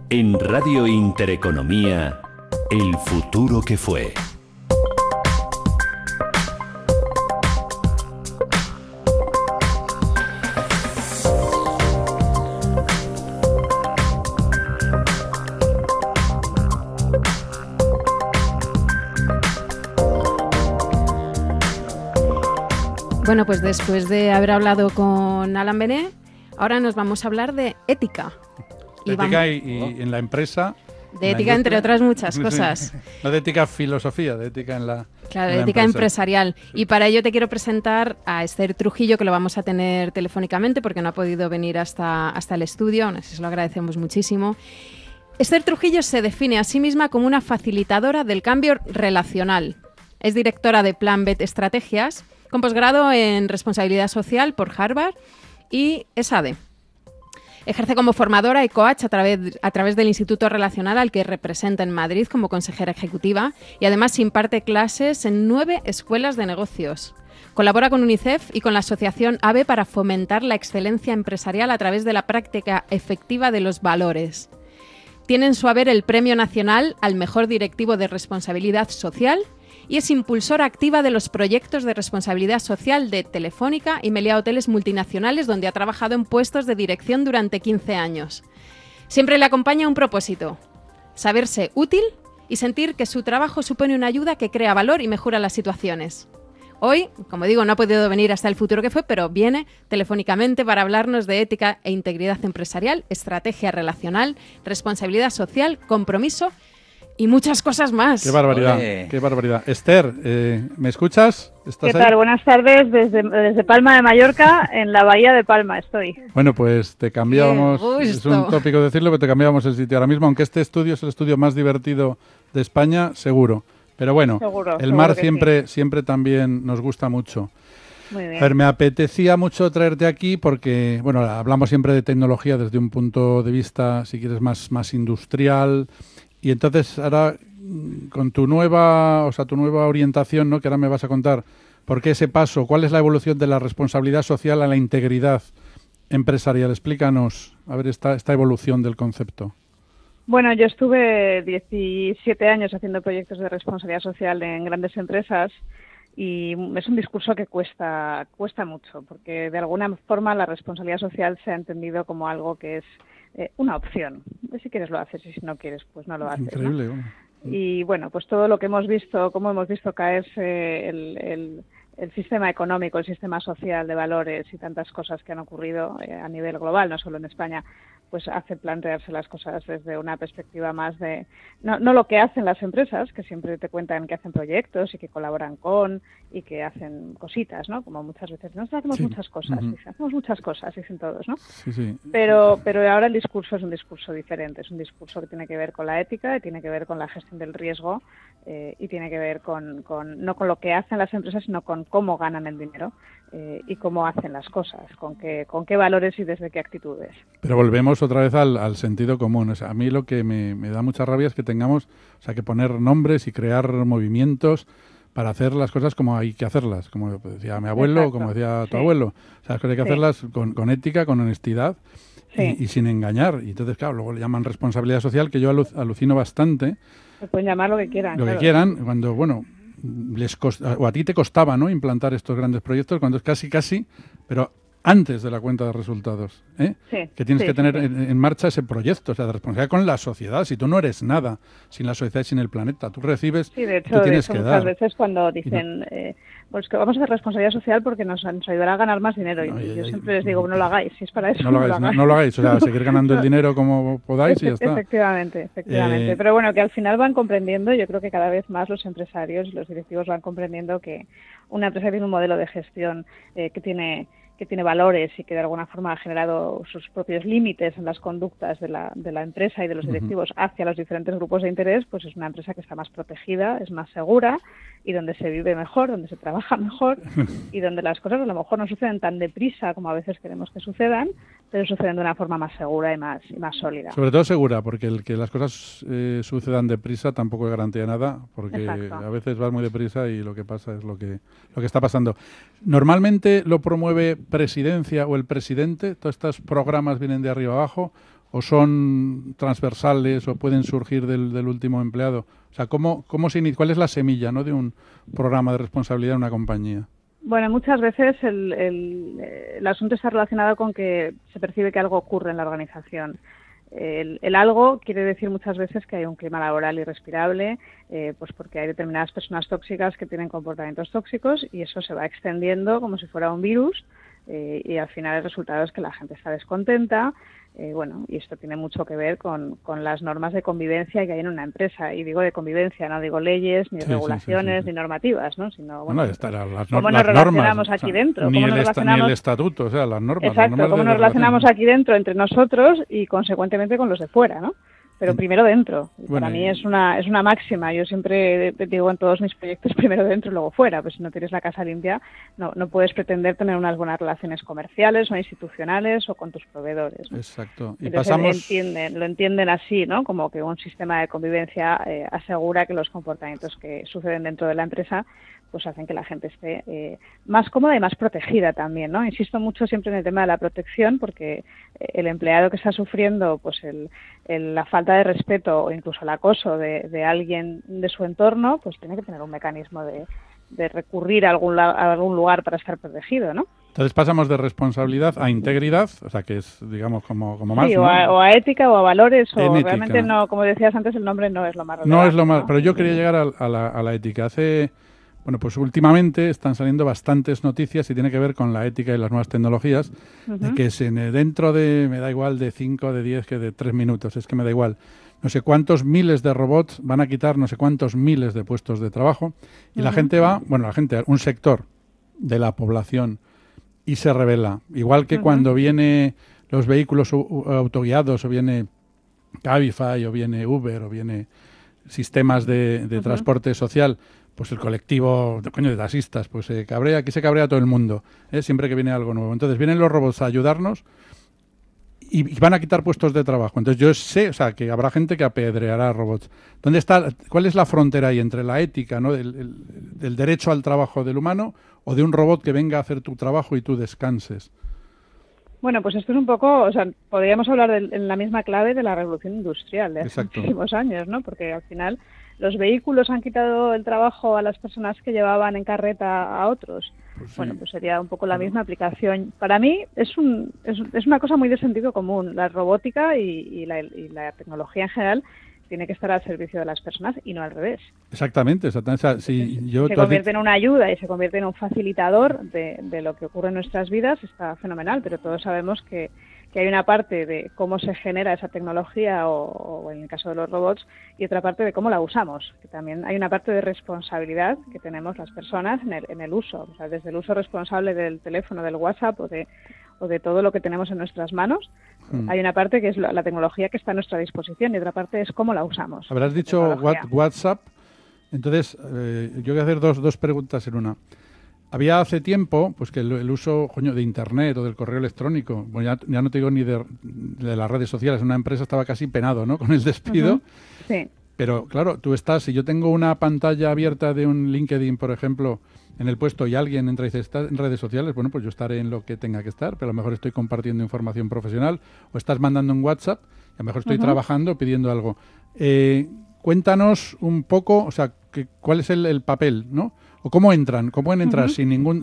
En Radio Intereconomía, el futuro que fue. Bueno, pues después de haber hablado con Alain Benet, ahora nos vamos a hablar de ética. Ética y en la empresa. De ética, entre otras muchas cosas. No de ética filosofía, de ética en la. Claro, de ética empresarial. Sí. Y para ello te quiero presentar a Esther Trujillo, que lo vamos a tener telefónicamente porque no ha podido venir hasta el estudio. Aún así se lo agradecemos muchísimo. Esther Trujillo se define a sí misma como una facilitadora del cambio relacional. Es directora de Plan Bet Estrategias, con posgrado en Responsabilidad Social por Harvard y ESADE. Ejerce como formadora y coach a través del Instituto Relacional al que representa en Madrid como consejera ejecutiva y además imparte clases en 9 escuelas de negocios. Colabora con UNICEF y con la asociación AVE para fomentar la excelencia empresarial a través de la práctica efectiva de los valores. Tiene en su haber el Premio Nacional al Mejor Directivo de Responsabilidad Social y es impulsora activa de los proyectos de responsabilidad social de Telefónica y Meliá Hoteles Multinacionales, donde ha trabajado en puestos de dirección durante 15 años. Siempre le acompaña un propósito: saberse útil y sentir que su trabajo supone una ayuda que crea valor y mejora las situaciones. Hoy, como digo, no ha podido venir hasta el futuro que fue, pero viene telefónicamente para hablarnos de ética e integridad empresarial, estrategia relacional, responsabilidad social, compromiso y muchas cosas más. ¡Qué barbaridad! ¡Qué barbaridad! Esther, ¿me escuchas? ¿Qué tal? Buenas tardes desde Palma de Mallorca, en la bahía de Palma estoy. Bueno, pues te cambiábamos, es un tópico decirlo, pero te cambiábamos el sitio ahora mismo, aunque este estudio es el estudio más divertido de España, seguro. Pero bueno, el mar siempre también nos gusta mucho. Muy bien. A ver, me apetecía mucho traerte aquí porque, bueno, hablamos siempre de tecnología desde un punto de vista, si quieres, más industrial. Y entonces ahora, con tu nueva orientación, ¿no?, que ahora me vas a contar, ¿por qué ese paso? ¿Cuál es la evolución de la responsabilidad social a la integridad empresarial? Explícanos, a ver, esta evolución del concepto. Bueno, yo estuve 17 años haciendo proyectos de responsabilidad social en grandes empresas y es un discurso que cuesta mucho, porque de alguna forma la responsabilidad social se ha entendido como algo que es una opción. Si quieres lo haces y si no quieres, pues no lo haces. Increíble, ¿no? Y bueno, pues todo lo que hemos visto, cómo hemos visto caerse el sistema económico, el sistema social de valores y tantas cosas que han ocurrido a nivel global, no solo en España, pues hace plantearse las cosas desde una perspectiva más de no lo que hacen las empresas, que siempre te cuentan que hacen proyectos y que colaboran con y que hacen cositas, ¿no? Como muchas veces nosotros hacemos muchas cosas, hacemos muchas cosas, dicen todos, ¿no? Sí. Pero ahora el discurso es un discurso diferente, es un discurso que tiene que ver con la ética, que tiene que ver con la gestión del riesgo y tiene que ver con no con lo que hacen las empresas, sino con cómo ganan el dinero y cómo hacen las cosas, con qué valores y desde qué actitudes. Pero volvemos otra vez al sentido común. O sea, a mí lo que me da mucha rabia es que tengamos, que poner nombres y crear movimientos para hacer las cosas como hay que hacerlas, como decía mi abuelo o como decía tu abuelo. O sea, hay que hacerlas con ética, con honestidad y sin engañar. Y entonces, claro, luego le llaman responsabilidad social, que yo alucino bastante. Se pueden llamar lo que quieran. Lo que quieran, cuando, bueno, o a ti te costaba, ¿no?, implantar estos grandes proyectos, cuando es casi, pero antes de la cuenta de resultados, que tienes que tener en marcha ese proyecto, o sea, de responsabilidad con la sociedad. Si tú no eres nada sin la sociedad y sin el planeta, tú recibes, de hecho, tú tienes que muchas dar. Veces cuando dicen, pues que vamos a hacer responsabilidad social porque nos ayudará a ganar más dinero. Yo siempre les digo, no lo hagáis, si es para eso. No lo hagáis, o sea, seguir ganando el dinero como podáis y ya está. Efectivamente. Pero bueno, que al final van comprendiendo, yo creo que cada vez más los empresarios y los directivos van comprendiendo que una empresa tiene un modelo de gestión que tiene valores y que de alguna forma ha generado sus propios límites en las conductas de la empresa y de los directivos hacia los diferentes grupos de interés, pues es una empresa que está más protegida, es más segura y donde se vive mejor, donde se trabaja mejor y donde las cosas a lo mejor no suceden tan deprisa como a veces queremos que sucedan, pero suceden de una forma más segura y más sólida. Sobre todo segura, porque el que las cosas sucedan deprisa tampoco es garantía de nada, porque a veces vas muy deprisa y lo que pasa es lo que está pasando. Normalmente lo promueve Presidencia o el presidente, todos estos programas vienen de arriba abajo, o son transversales o pueden surgir del último empleado? O sea, ¿cuál es la semilla, ¿no?, de un programa de responsabilidad en una compañía? Bueno, muchas veces el asunto está relacionado con que se percibe que algo ocurre en la organización. El algo quiere decir muchas veces que hay un clima laboral irrespirable, pues porque hay determinadas personas tóxicas que tienen comportamientos tóxicos y eso se va extendiendo como si fuera un virus, y al final el resultado es que la gente está descontenta. Y esto tiene mucho que ver con las normas de convivencia que hay en una empresa. Y digo de convivencia, no digo leyes, ni regulaciones, ni normativas, ¿no? Sino, cómo nos relacionamos aquí dentro. Ni el estatuto, o sea, las normas. Exacto, cómo nos relacionamos aquí dentro entre nosotros y, consecuentemente, con los de fuera, ¿no? Pero primero dentro. Para mí es una máxima. Yo siempre digo en todos mis proyectos, primero dentro y luego fuera. Pues si no tienes la casa limpia, no puedes pretender tener unas buenas relaciones comerciales o institucionales o con tus proveedores, ¿no? Exacto. Y entonces lo entienden así, ¿no? Como que un sistema de convivencia asegura que los comportamientos que suceden dentro de la empresa pues hacen que la gente esté más cómoda y más protegida también, ¿no? Insisto mucho siempre en el tema de la protección, porque el empleado que está sufriendo pues la falta de respeto o incluso el acoso de alguien de su entorno, pues tiene que tener un mecanismo de recurrir a algún lugar para estar protegido, ¿no? Entonces pasamos de responsabilidad a integridad, o sea, que es, digamos, como más... Sí, ¿no? o a ética o a valores, en o ética. Realmente no, como decías antes, el nombre no es lo más relevante. No es lo más, pero yo quería llegar a la ética. Pues últimamente están saliendo bastantes noticias y tiene que ver con la ética y las nuevas tecnologías, de que dentro de, me da igual, de 5, de 10, que de 3 minutos, es que me da igual, no sé cuántos miles de robots van a quitar no sé cuántos miles de puestos de trabajo y la gente un sector de la población, y se revela. Igual que cuando viene los vehículos autoguiados, o viene Cabify, o viene Uber, o viene sistemas de transporte social, pues el colectivo de taxistas, pues aquí se cabrea todo el mundo, siempre que viene algo nuevo. Entonces vienen los robots a ayudarnos y van a quitar puestos de trabajo. Entonces yo sé, o sea, que habrá gente que apedreará robots. ¿Cuál es la frontera ahí entre la ética, ¿no?, del derecho al trabajo del humano, o de un robot que venga a hacer tu trabajo y tú descanses? Bueno, pues esto es un poco, o sea, podríamos hablar en la misma clave de la revolución industrial de hace muchísimos años, ¿no? Porque al final los vehículos han quitado el trabajo a las personas que llevaban en carreta a otros. Pues sí. Bueno, pues sería un poco la misma aplicación. Para mí es una cosa muy de sentido común. La robótica y la tecnología en general tiene que estar al servicio de las personas y no al revés. Exactamente. O sea, se convierte en una ayuda y se convierte en un facilitador de lo que ocurre en nuestras vidas, está fenomenal, pero todos sabemos que hay una parte de cómo se genera esa tecnología o en el caso de los robots, y otra parte de cómo la usamos, que también hay una parte de responsabilidad que tenemos las personas en el uso, o sea, desde el uso responsable del teléfono, del WhatsApp o de todo lo que tenemos en nuestras manos. Hay una parte que es la tecnología que está a nuestra disposición y otra parte es cómo la usamos. Habrás dicho WhatsApp, entonces yo voy a hacer dos preguntas en una. Había hace tiempo pues que el uso de Internet o del correo electrónico, bueno, ya no te digo ni de las redes sociales, una empresa estaba casi penado, ¿no?, con el despido. Sí. Pero claro, si yo tengo una pantalla abierta de un LinkedIn, por ejemplo, en el puesto, y alguien entra y dice, ¿estás en redes sociales? Bueno, pues yo estaré en lo que tenga que estar, pero a lo mejor estoy compartiendo información profesional, o estás mandando un WhatsApp, y a lo mejor estoy trabajando, pidiendo algo. Cuéntanos un poco, o sea, ¿cuál es el papel, ¿no? ¿O cómo entran? ¿Cómo pueden entrar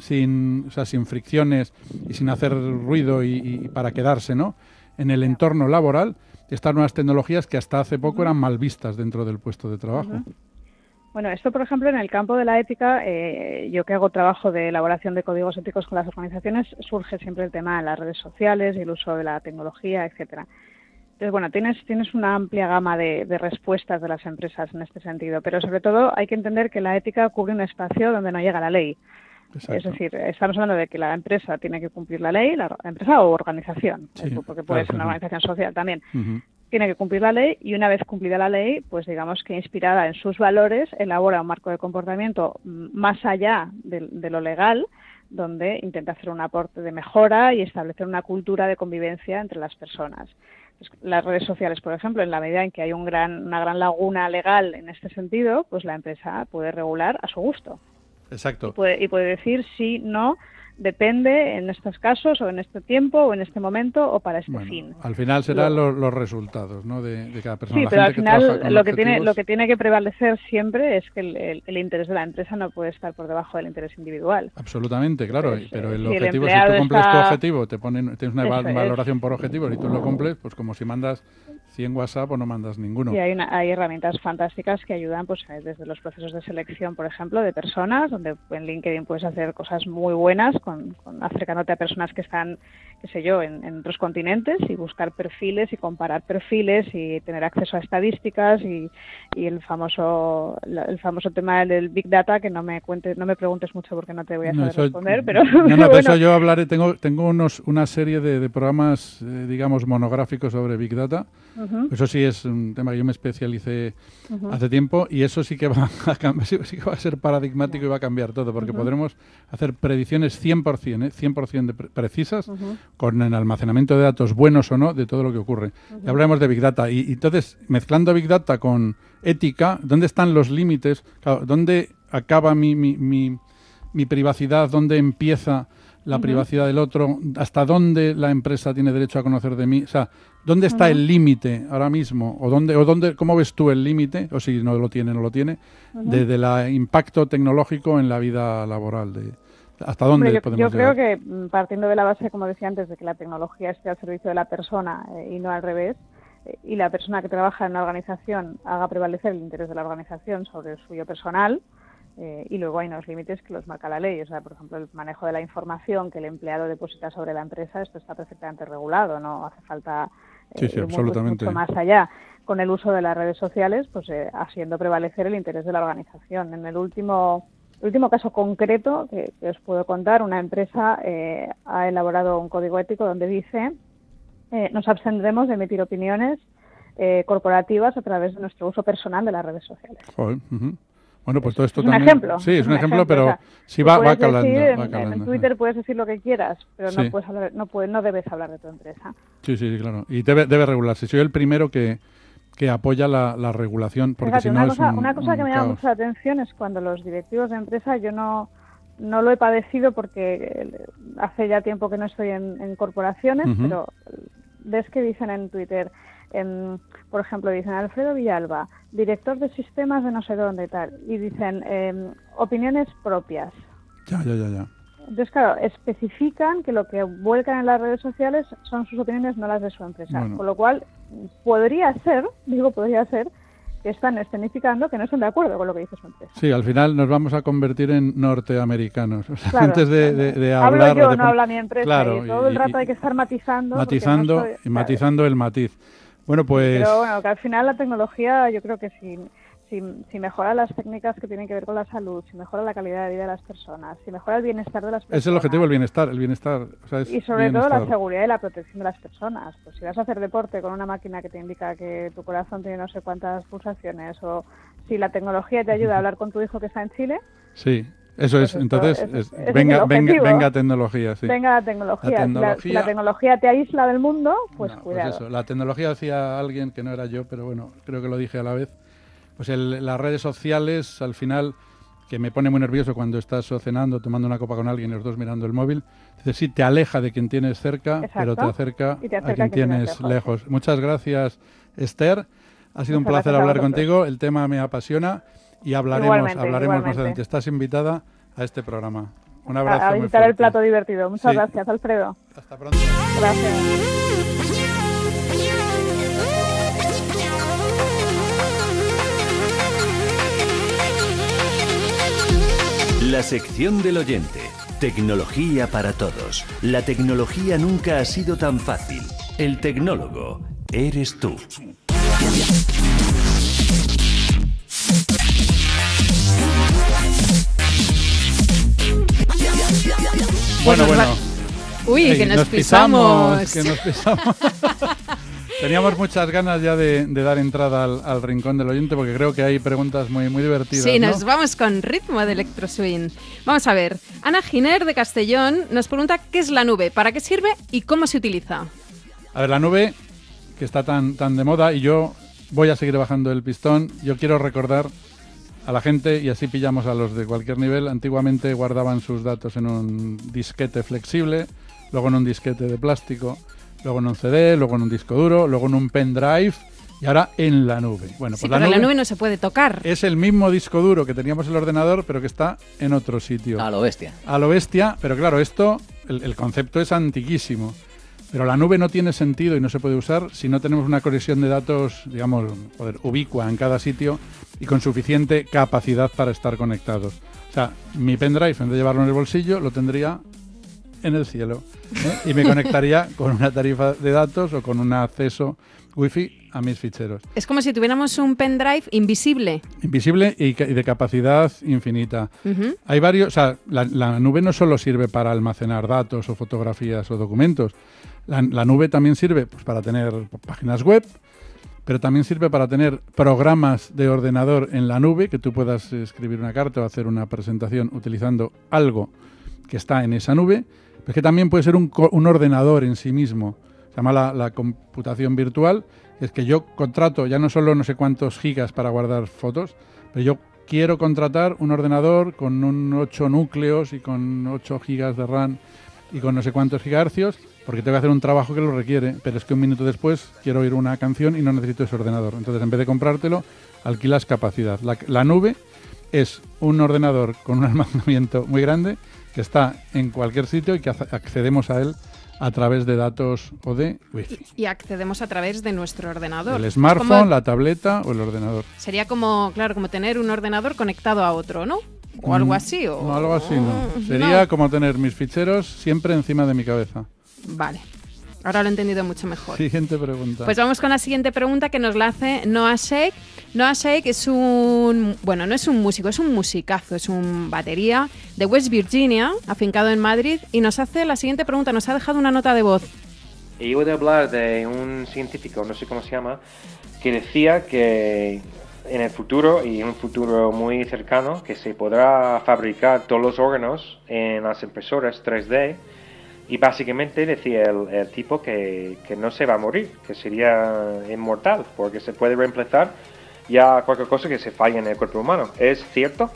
sin fricciones y sin hacer ruido y para quedarse, ¿no?, en el entorno laboral, estas nuevas tecnologías que hasta hace poco eran mal vistas dentro del puesto de trabajo? Bueno, esto, por ejemplo, en el campo de la ética, yo que hago trabajo de elaboración de códigos éticos con las organizaciones, surge siempre el tema de las redes sociales y el uso de la tecnología, etcétera. Entonces, bueno, tienes una amplia gama de respuestas de las empresas en este sentido, pero sobre todo hay que entender que la ética cubre un espacio donde no llega la ley. Exacto. Es decir, estamos hablando de que la empresa tiene que cumplir la ley, la empresa o organización, porque puede ser una organización social también, tiene que cumplir la ley, y una vez cumplida la ley, pues digamos que inspirada en sus valores, elabora un marco de comportamiento más allá de lo legal, donde intenta hacer un aporte de mejora y establecer una cultura de convivencia entre las personas. Las redes sociales, por ejemplo, en la medida en que hay una gran laguna legal en este sentido, pues la empresa puede regular a su gusto. Exacto. Y puede decir sí, no, depende en estos casos o en este tiempo o en este momento o para este fin. Al final serán los resultados, ¿no? de cada persona. Sí, la pero gente al final que lo que tiene que prevalecer siempre es que el interés de la empresa no puede estar por debajo del interés individual. Absolutamente, claro. Pues, pero el si objetivo, el si tú empleado cumples tu está... objetivo, tienes una valoración por objetivos y tú lo cumples, pues como si mandas 100 WhatsApp o no mandas ninguno. Y hay herramientas fantásticas que ayudan, pues desde los procesos de selección, por ejemplo, de personas, donde en LinkedIn puedes hacer cosas muy buenas acercándote a personas que están, qué sé yo, en otros continentes, y buscar perfiles y comparar perfiles y tener acceso a estadísticas y el famoso tema del Big Data, que no me preguntes mucho porque no te voy a saber responder, pero bueno. De eso yo hablaré. Tengo una serie de programas, digamos, monográficos sobre Big Data. Uh-huh. Eso sí es un tema que yo me especialicé hace tiempo, y eso sí que va a ser paradigmático y va a cambiar todo, porque podremos hacer predicciones 100% precisas, con el almacenamiento de datos buenos o no de todo lo que ocurre. Y hablaremos de Big Data. Y entonces, mezclando Big Data con ética, ¿dónde están los límites? Claro, ¿dónde acaba mi privacidad? ¿Dónde empieza la privacidad del otro? ¿Hasta dónde la empresa tiene derecho a conocer de mí? O sea, ¿dónde está el límite ahora mismo? ¿O cómo ves tú el límite? O si no lo tiene, del impacto tecnológico en la vida laboral. ¿Hasta dónde podemos llegar? Yo creo que, partiendo de la base, como decía antes, de que la tecnología esté al servicio de la persona y no al revés, y la persona que trabaja en una organización haga prevalecer el interés de la organización sobre el suyo personal, y luego hay unos límites que los marca la ley. O sea, por ejemplo, el manejo de la información que el empleado deposita sobre la empresa, esto está perfectamente regulado, no hace falta mucho más allá. Con el uso de las redes sociales, pues haciendo prevalecer el interés de la organización. En el último caso concreto que os puedo contar, una empresa ha elaborado un código ético donde dice: nos abstendremos de emitir opiniones corporativas a través de nuestro uso personal de las redes sociales. Joder, Bueno, pues todo esto es un también... ejemplo. Sí, es un ejemplo, pero o sea, sí va calando. En Twitter puedes decir lo que quieras, pero no puedes hablar, no debes hablar de tu empresa. Sí, claro. Y debe regularse. Soy el primero que apoya la regulación, porque Fíjate, si no una cosa que me llama mucho la atención es cuando los directivos de empresa, yo no lo he padecido porque hace ya tiempo que no estoy en corporaciones, pero ves que dicen en Twitter, por ejemplo, dicen Alfredo Villalba, director de sistemas de no sé dónde y tal, y dicen opiniones propias. Ya. Entonces, claro, especifican que lo que vuelcan en las redes sociales son sus opiniones, no las de su empresa. Bueno. Con lo cual, podría ser que están escenificando que no están de acuerdo con lo que dice su empresa. Sí, al final nos vamos a convertir en norteamericanos. O sea, claro, antes de hablar... Hablo yo, no habla mi empresa. Claro, y todo el rato hay que estar matizando. Matizando el matiz. Bueno, pues... Pero bueno, que al final la tecnología, yo creo que si mejora las técnicas que tienen que ver con la salud, si mejora la calidad de vida de las personas, si mejora el bienestar de las personas... Es el objetivo, el bienestar. O sea, y sobre todo la seguridad y la protección de las personas. Pues si vas a hacer deporte con una máquina que te indica que tu corazón tiene no sé cuántas pulsaciones, o si la tecnología te ayuda a hablar con tu hijo que está en Chile... Sí. Eso es, entonces, venga tecnología, sí. Venga tecnología. Si la tecnología te aísla del mundo, pues cuidado. Pues eso, la tecnología, decía alguien que no era yo, pero bueno, creo que lo dije a la vez, pues las redes sociales, al final, que me pone muy nervioso cuando estás cenando, tomando una copa con alguien y los dos mirando el móvil, dices, sí, te aleja de quien tienes cerca, pero te acerca a quien tienes lejos. Sí. Muchas gracias, Esther. Ha sido un placer hablar contigo, el tema me apasiona. Y hablaremos más adelante. Estás invitada a este programa. Un abrazo. A visitar el plato divertido. Muchas gracias, Alfredo. Hasta pronto. Gracias. La sección del oyente. Tecnología para todos. La tecnología nunca ha sido tan fácil. El tecnólogo eres tú. Bueno. Uy, que nos pisamos. Teníamos muchas ganas ya de dar entrada al rincón del oyente, porque creo que hay preguntas muy divertidas. Sí, ¿no? Nos vamos con ritmo de electroswing. Vamos a ver. Ana Giner de Castellón nos pregunta qué es la nube, para qué sirve y cómo se utiliza. A ver, la nube, que está tan de moda, y yo voy a seguir bajando el pistón. Yo quiero recordar a la gente y así pillamos a los de cualquier nivel. Antiguamente guardaban sus datos en un disquete flexible, luego en un disquete de plástico, luego en un CD, luego en un disco duro, luego en un pendrive y ahora en la nube. Bueno, sí, pues pero la nube no se puede tocar. Es el mismo disco duro que teníamos en el ordenador, pero que está en otro sitio. A lo bestia. A lo bestia, pero claro, esto, el concepto es antiquísimo. Pero la nube no tiene sentido y no se puede usar si no tenemos una conexión de datos, digamos, ubicua en cada sitio y con suficiente capacidad para estar conectados. O sea, mi pendrive, en vez de llevarlo en el bolsillo, lo tendría en el cielo, ¿eh? Y me conectaría con una tarifa de datos o con un acceso wifi a mis ficheros. Es como si tuviéramos un pendrive invisible. Invisible y de capacidad infinita. Hay varios, o sea, la nube no solo sirve para almacenar datos o fotografías o documentos. La nube también sirve pues, para tener páginas web, pero también sirve para tener programas de ordenador en la nube, que tú puedas escribir una carta o hacer una presentación utilizando algo que está en esa nube, pero que también puede ser un ordenador en sí mismo. Se llama la computación virtual. Es que yo contrato ya no solo no sé cuántos gigas para guardar fotos, pero yo quiero contratar un ordenador con 8 núcleos y con 8 gigas de RAM y con no sé cuántos gigahercios, porque tengo que hacer un trabajo que lo requiere, pero es que un minuto después quiero oír una canción y no necesito ese ordenador. Entonces, en vez de comprártelo, alquilas capacidad. La nube es un ordenador con un almacenamiento muy grande que está en cualquier sitio y que accedemos a él a través de datos o de wifi. Y accedemos a través de nuestro ordenador. El smartphone, la tableta o el ordenador. Sería como, claro, como tener un ordenador conectado a otro, ¿no? O algo así. O... No, algo así no. Sería como tener mis ficheros siempre encima de mi cabeza. Vale. Ahora lo he entendido mucho mejor. Siguiente pregunta. Pues vamos con la siguiente pregunta que nos la hace Noah Sheikh. Noah Sheikh es un... Bueno, no es un músico, es un musicazo, es un batería de West Virginia, afincado en Madrid, y nos hace la siguiente pregunta, nos ha dejado una nota de voz. He oído hablar de un científico, no sé cómo se llama, que decía que en el futuro, y en un futuro muy cercano, que se podrá fabricar todos los órganos en las impresoras 3D. Y básicamente decía el tipo que no se va a morir, que sería inmortal, porque se puede reemplazar ya cualquier cosa que se falle en el cuerpo humano. ¿Es cierto?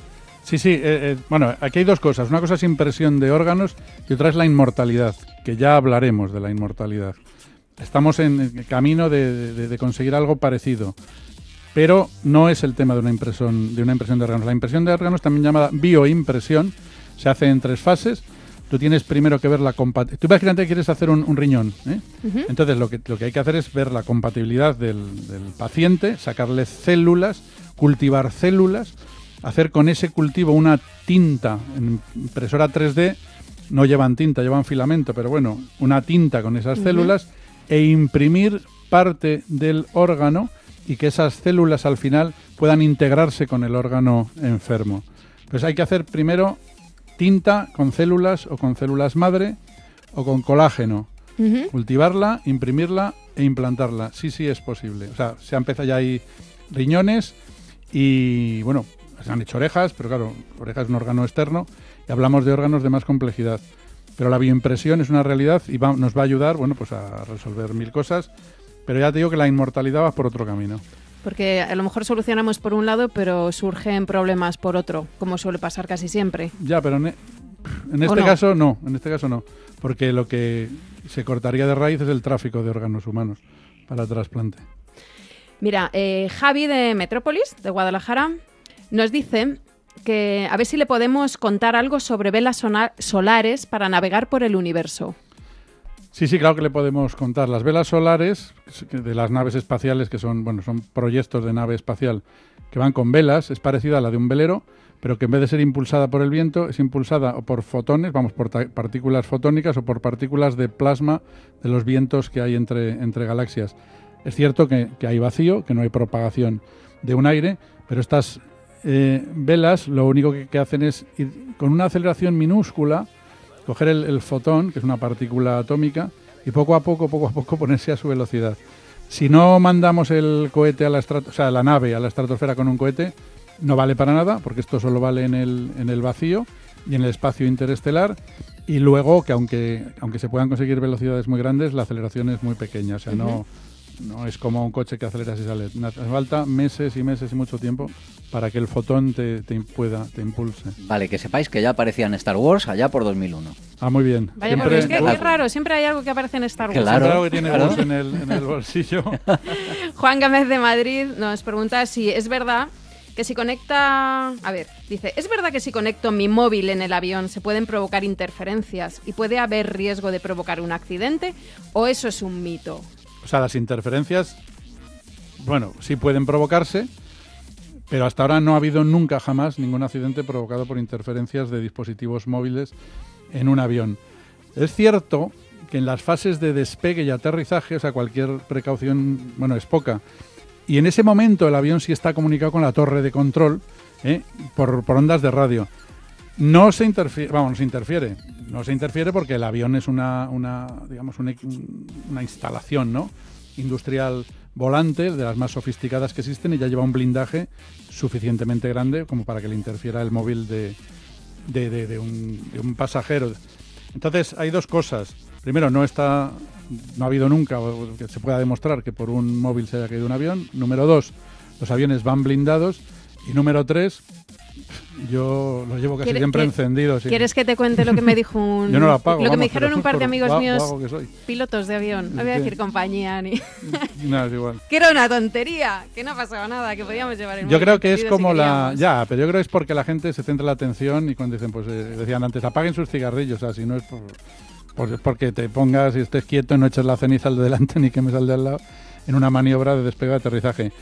Sí. Bueno, aquí hay dos cosas. Una cosa es impresión de órganos y otra es la inmortalidad, que ya hablaremos de la inmortalidad. Estamos en camino de conseguir algo parecido, pero no es el tema de una impresión de órganos. La impresión de órganos, también llamada bioimpresión, se hace en 3 fases. Tú tienes primero que ver la compatibilidad. Tú imagínate que quieres hacer un riñón, ¿eh? Entonces lo que hay que hacer es ver la compatibilidad del paciente, sacarle células, cultivar células, hacer con ese cultivo una tinta. En impresora 3D no llevan tinta, llevan filamento, pero bueno, una tinta con esas células e imprimir parte del órgano y que esas células al final puedan integrarse con el órgano enfermo. Pues hay que hacer primero tinta con células o con células madre o con colágeno. Cultivarla, imprimirla e implantarla. Sí es posible. O sea, se ha empezado ya ahí riñones y, bueno, se han hecho orejas, pero claro, oreja es un órgano externo y hablamos de órganos de más complejidad. Pero la bioimpresión es una realidad y nos va a ayudar, bueno, pues a resolver 1000 cosas. Pero ya te digo que la inmortalidad va por otro camino. Porque a lo mejor solucionamos por un lado, pero surgen problemas por otro, como suele pasar casi siempre. Ya, pero en este caso no, porque lo que se cortaría de raíz es el tráfico de órganos humanos para trasplante. Mira, Javi de Metrópolis, de Guadalajara, nos dice que a ver si le podemos contar algo sobre velas solares para navegar por el universo. Sí, claro que le podemos contar. Las velas solares de las naves espaciales, que son proyectos de nave espacial que van con velas, es parecida a la de un velero, pero que en vez de ser impulsada por el viento, es impulsada o por fotones, por partículas fotónicas o por partículas de plasma de los vientos que hay entre galaxias. Es cierto que hay vacío, que no hay propagación de un aire, pero estas velas lo único que hacen es ir con una aceleración minúscula, coger el fotón, que es una partícula atómica, y poco a poco ponerse a su velocidad. Si no mandamos el cohete la nave a la estratosfera con un cohete, no vale para nada, porque esto solo vale en el vacío y en el espacio interestelar, y luego que aunque se puedan conseguir velocidades muy grandes, la aceleración es muy pequeña, o sea, no No es como un coche que aceleras y sale. Hace falta meses y meses y mucho tiempo para que el fotón te impulse. Vale, que sepáis que ya aparecía en Star Wars allá por 2001. Ah, muy bien. Vaya, porque es que qué raro, siempre hay algo que aparece en Star Wars. Claro, algo que tiene Wars en el bolsillo. Juan Gámez de Madrid nos pregunta si es verdad que si conecta... A ver, dice, ¿es verdad que si conecto mi móvil en el avión se pueden provocar interferencias y puede haber riesgo de provocar un accidente? ¿O eso es un mito? O sea, las interferencias, bueno, sí pueden provocarse, pero hasta ahora no ha habido nunca jamás ningún accidente provocado por interferencias de dispositivos móviles en un avión. Es cierto que en las fases de despegue y aterrizaje, o sea, cualquier precaución, bueno, es poca. Y en ese momento el avión sí está comunicado con la torre de control por ondas de radio. No se interfiere, no se interfiere porque el avión es una instalación, ¿no?, industrial volante, de las más sofisticadas que existen, y ya lleva un blindaje suficientemente grande como para que le interfiera el móvil de un pasajero. Entonces hay dos cosas. Primero, no ha habido nunca que se pueda demostrar que por un móvil se haya caído un avión. Número 2, los aviones van blindados. Y número 3, yo lo llevo casi siempre encendido. Sí. ¿Quieres que te cuente lo que me dijo yo no lo apago, lo que me dijeron un par de amigos míos, que pilotos de avión? No voy a decir compañía ni... No, es igual. Que era una tontería, que no pasaba nada, que podíamos llevar el móvil. Yo creo que es como Ya, pero yo creo que es porque la gente se centra la atención y cuando dicen, decían antes, apaguen sus cigarrillos, o sea, si no es porque te pongas y estés quieto y no eches la ceniza al de delante ni quemes al de al lado en una maniobra de despegue de aterrizaje.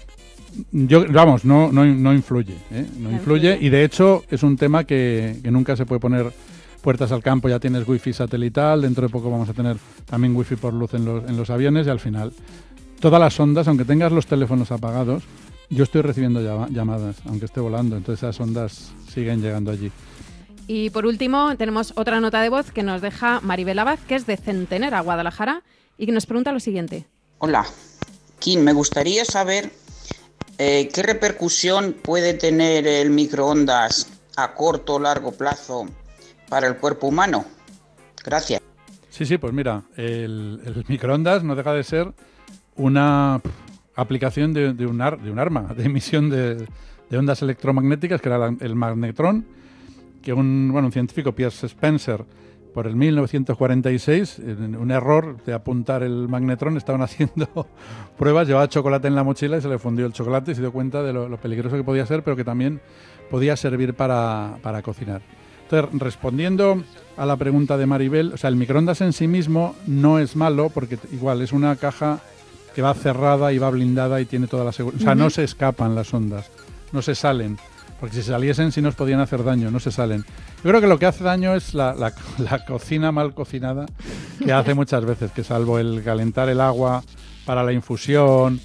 No influye, no influye, y de hecho es un tema que nunca se puede poner puertas al campo. Ya tienes wifi satelital, dentro de poco vamos a tener también wifi por luz en los aviones, y al final todas las ondas, aunque tengas los teléfonos apagados, yo estoy recibiendo llamadas, aunque esté volando, entonces esas ondas siguen llegando allí. Y por último tenemos otra nota de voz que nos deja Maribel Abad, que es de Centenera, Guadalajara, y que nos pregunta lo siguiente. Hola, Kim, me gustaría saber qué repercusión puede tener el microondas a corto o largo plazo para el cuerpo humano. Gracias. Sí, pues mira, el microondas no deja de ser una aplicación de un arma de emisión de ondas electromagnéticas, que era el magnetrón, que un científico, Pierce Spencer, por el 1946, en un error de apuntar el magnetrón, estaban haciendo pruebas, llevaba chocolate en la mochila y se le fundió el chocolate y se dio cuenta de lo peligroso que podía ser, pero que también podía servir para cocinar. Entonces, respondiendo a la pregunta de Maribel, o sea, el microondas en sí mismo no es malo, porque igual es una caja que va cerrada y va blindada y tiene toda la seguridad. O sea, no se escapan las ondas, no se salen. Porque si saliesen sí nos podían hacer daño, no se salen. Yo creo que lo que hace daño es la cocina mal cocinada, que hace muchas veces, que salvo el calentar el agua para la infusión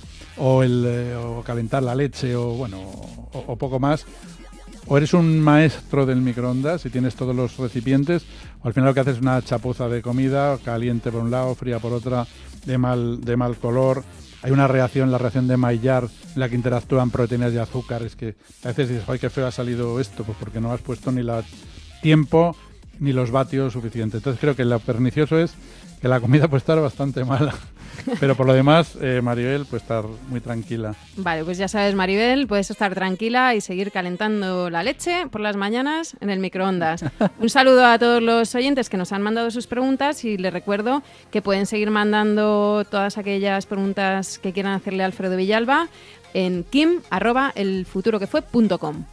o calentar la leche o poco más, o eres un maestro del microondas y tienes todos los recipientes, o al final lo que haces es una chapuza de comida, caliente por un lado, fría por otra, de mal color. Hay una reacción, la reacción de Maillard, en la que interactúan proteínas y azúcares, que a veces dices, ¡ay, qué feo ha salido esto! Pues porque no has puesto ni el tiempo ni los vatios suficientes. Entonces creo que lo pernicioso es que la comida puede estar bastante mala. Pero por lo demás, Maribel puede estar muy tranquila. Vale, pues ya sabes, Maribel, puedes estar tranquila y seguir calentando la leche por las mañanas en el microondas. Un saludo a todos los oyentes que nos han mandado sus preguntas, y les recuerdo que pueden seguir mandando todas aquellas preguntas que quieran hacerle a Alfredo Villalba en kim@elfuturoquefue.com.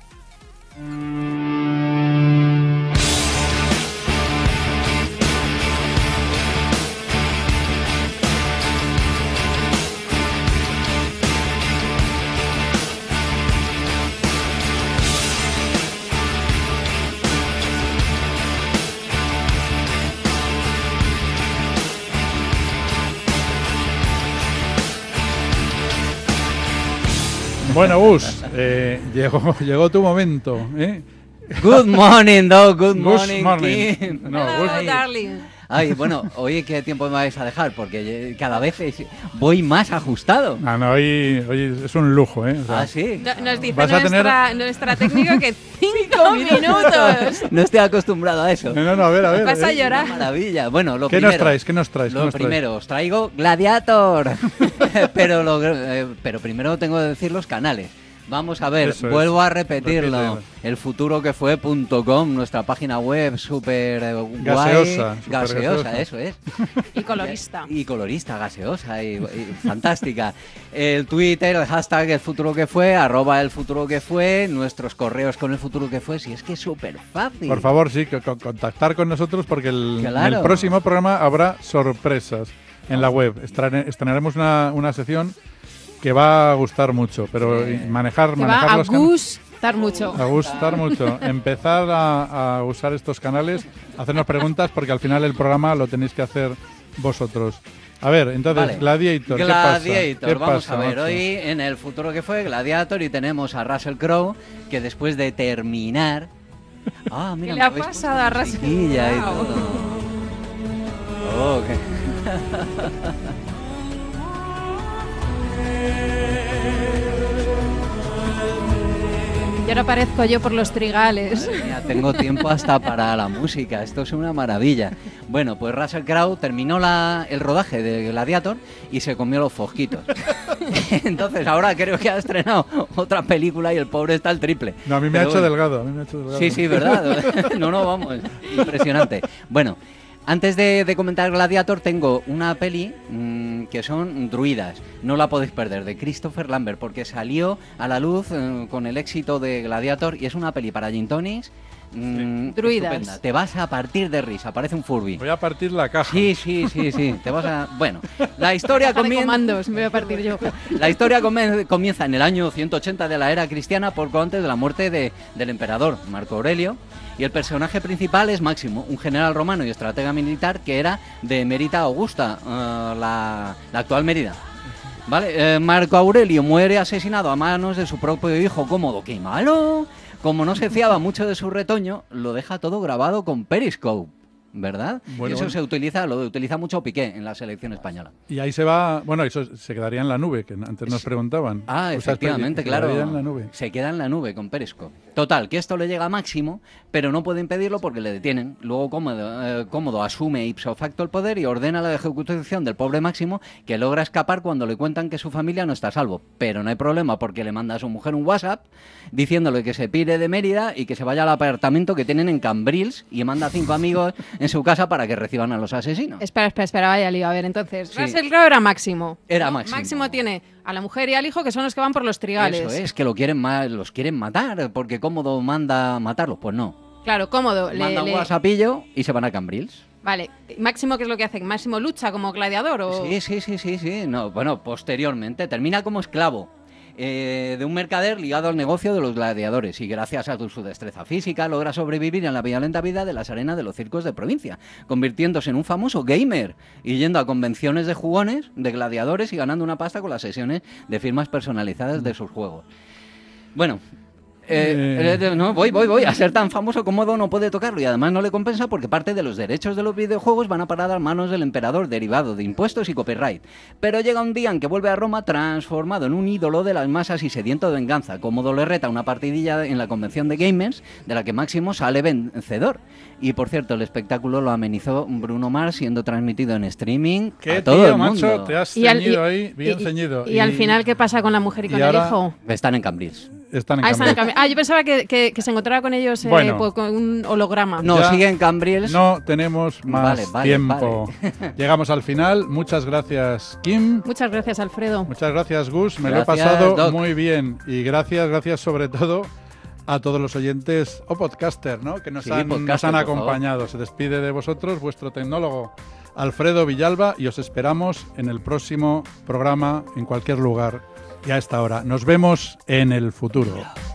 Bueno, Gus, llegó tu momento, ¿eh? Good morning, Doc. Good Good morning, Kim. No, Hello, darling. Ay, bueno, oye, ¿qué tiempo me vais a dejar? Porque cada vez voy más ajustado. no, hoy es un lujo, ¿eh? O sea, Sí. Nos dice Vas a tener- nuestra técnica que 5 minutos. No estoy acostumbrado a eso. No, a ver. Vas a llorar. Una maravilla. Bueno, lo ¿Qué primero. nos traes? Lo primero, os traigo Gladiator. pero primero tengo que decir los canales. Vamos a ver, Eso es. vuelvo a repetirlo. Repítelo. Elfuturokefue.com, nuestra página web súper guay. Gaseosa, Gaseosa, eso es. Y colorista. Y colorista, gaseosa y fantástica. El Twitter, el hashtag @elfuturokefue, @elfuturokefue, nuestros correos con El Futuro que Fue, si es que es súper fácil. Por favor, sí, contactar con nosotros porque en Claro. el próximo programa habrá sorpresas en la web. Estrenaremos una sección que va a gustar mucho, pero manejar Que va a los gustar mucho. a gustar mucho. Empezar a usar estos canales, hacernos preguntas, porque al final el programa lo tenéis que hacer vosotros. A ver, entonces, Vale. Gladiator, ¿qué Gladiator, pasa? ¿Qué vamos pasa, a ver, macho? hoy en El Futuro que Fue, Gladiator, y tenemos a Russell Crowe, que después de terminar... Ah, mira, ¿Qué le me ha habéis pasado puesto a Russell musiquilla y Crowe? todo. Oh, qué... Y ahora aparezco yo por los trigales. Madre mía, tengo tiempo hasta para la música, esto es una maravilla. Bueno, pues Russell Crowe terminó el rodaje de Gladiator y se comió los fosquitos. Entonces ahora creo que ha estrenado otra película y el pobre está al triple. No, a mí me ha Pero hecho bueno. delgado. Sí, ¿verdad? No, vamos, impresionante. Bueno, antes de comentar Gladiator tengo una peli que son druidas, no la podéis perder, de Christopher Lambert, porque salió a la luz con el éxito de Gladiator y es una peli para gin tonics. Druidas. Estupenda. Te vas a partir de risa, parece un Furby. Voy a partir la caja. Sí, te vas a... Bueno, la historia Caja de comienza... comandos, me voy a partir yo. La historia comienza en el año 180 de la era cristiana, poco antes de la muerte del emperador Marco Aurelio, y el personaje principal es Máximo, un general romano y estratega militar que era de Mérida Augusta, la actual Mérida. Vale, Marco Aurelio muere asesinado a manos de su propio hijo Cómodo. ¡Qué malo! Como no se fiaba mucho de su retoño, lo deja todo grabado con Periscope, ¿verdad? Bueno, y eso bueno. lo utiliza mucho Piqué en la selección española. Y ahí se va, bueno, eso se quedaría en la nube, que antes nos preguntaban. Ah, Esas efectivamente, pelis, se claro. quedaría en la nube. Se queda en la nube con Periscope. Total, que esto le llega a Máximo, pero no puede impedirlo porque le detienen. Luego Cómodo asume ipso facto el poder y ordena la ejecución del pobre Máximo, que logra escapar cuando le cuentan que su familia no está a salvo. Pero no hay problema porque le manda a su mujer un WhatsApp diciéndole que se pire de Mérida y que se vaya al apartamento que tienen en Cambrils y manda a 5 amigos en su casa para que reciban a los asesinos. Espera, vaya lío. A ver, entonces, Sí. Russell Crowe era Máximo. Era ¿no? Máximo. Máximo tiene a la mujer y al hijo, que son los que van por los trigales. Eso es, que los quieren matar porque Cómodo manda matarlos. Pues no. Claro, cómodo. Manda un WhatsAppillo y se van a Cambrils. Vale, Máximo, ¿qué es lo que hace? ¿Máximo lucha como gladiador o...? Sí. No, bueno, posteriormente termina como esclavo de un mercader ligado al negocio de los gladiadores y gracias a su destreza física logra sobrevivir en la violenta vida de las arenas de los circos de provincia, convirtiéndose en un famoso gamer y yendo a convenciones de jugones, de gladiadores y ganando una pasta con las sesiones de firmas personalizadas de sus juegos. Bueno... no, voy. A ser tan famoso, Cómodo no puede tocarlo y además no le compensa porque parte de los derechos de los videojuegos van a parar a manos del emperador derivado de impuestos y copyright. Pero llega un día en que vuelve a Roma transformado en un ídolo de las masas y sediento de venganza. Cómodo le reta una partidilla en la convención de gamers de la que Máximo sale vencedor. Y por cierto, el espectáculo lo amenizó Bruno Mars siendo transmitido en streaming ¿Qué a todo tío, el mundo. macho? Te has ceñido ahí, bien ceñido. Y al final, ¿qué pasa con la mujer y con el ahora- hijo? Están en Cambrils. Están en Están en cambio. cambio. Yo pensaba que se encontraba con ellos Bueno. pues, con un holograma. No, Ya sigue en Cambrils. No tenemos más Vale, tiempo. Llegamos al final. Muchas gracias, Kim. Muchas gracias, Alfredo. Muchas gracias, Gus. Me Gracias, lo he pasado Doc. muy bien. Y gracias sobre todo a todos los oyentes o podcaster, ¿no? Que nos Sí, han podcaster, por acompañado. Se despide de vosotros vuestro tecnólogo Alfredo Villalba y os esperamos en el próximo programa en cualquier lugar y a esta hora. Nos vemos en el futuro.